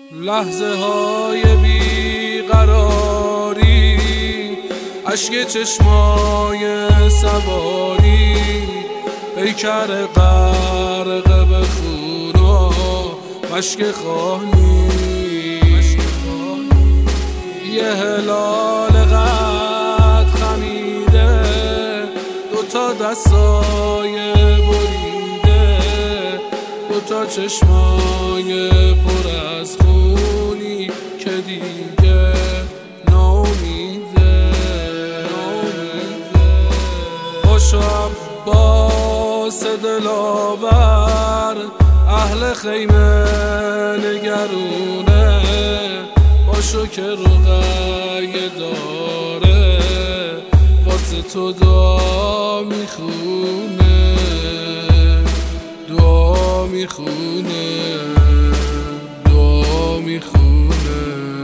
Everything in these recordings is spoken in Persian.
لحظه های بیقراری، اشک چشمای سواری، پیکر غرق به خون و مشک خانی، یه هلال قد خمیده، دوتا دستای بریده، دوتا چشمای پر از خونی که دیگه ناامیده. خوش و عباس دلاور، اهل خیمه نگرونه، باشو که رقیه داره، واسه تو دعا میخونه، دعا میخونه، دعا میخونه.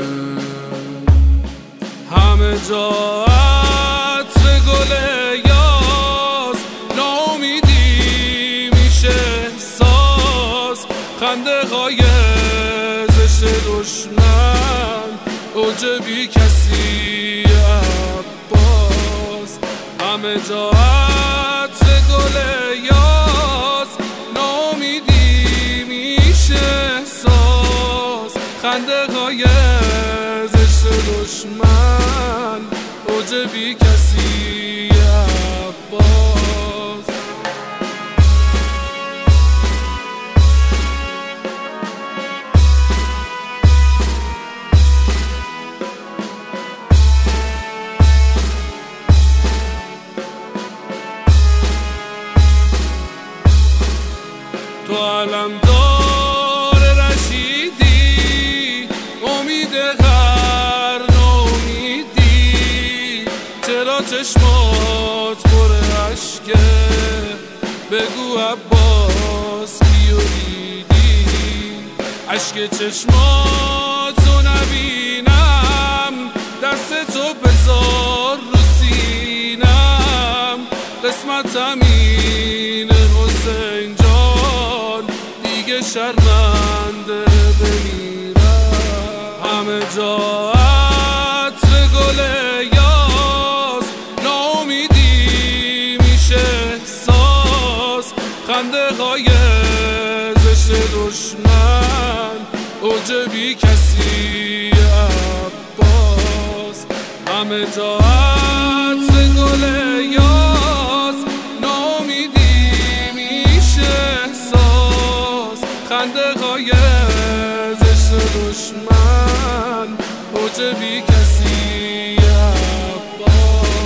همه جا عطر گل یاس، ناامیدی میشه احساس، خنده های زشت دشمن، اوج بی کسی عباس. همه جا عطر گل یاس، ناامیدی میشه احساس، خنده های زشت دشمن، اوج بی کسی عباس. تو علمدار رشیدی، امید هر ناامیدی، چرا چشمات پر اشکه، بگو عباس کیو دیدی، اشک چشماتو نبینم، دست تو بذار رو سینم، قسمتم اینه حسین جان، دیگه شرمنده بمیرم. همه جا عطر گل یاس، ناامیدی میشه احساس، خنده های زشت دشمن، اوج بی کسی عباس. همه جا عطر گل یاس، ناامیدی میشه احساس، خنده های زشت دشمن، اوج بی کسی عباس.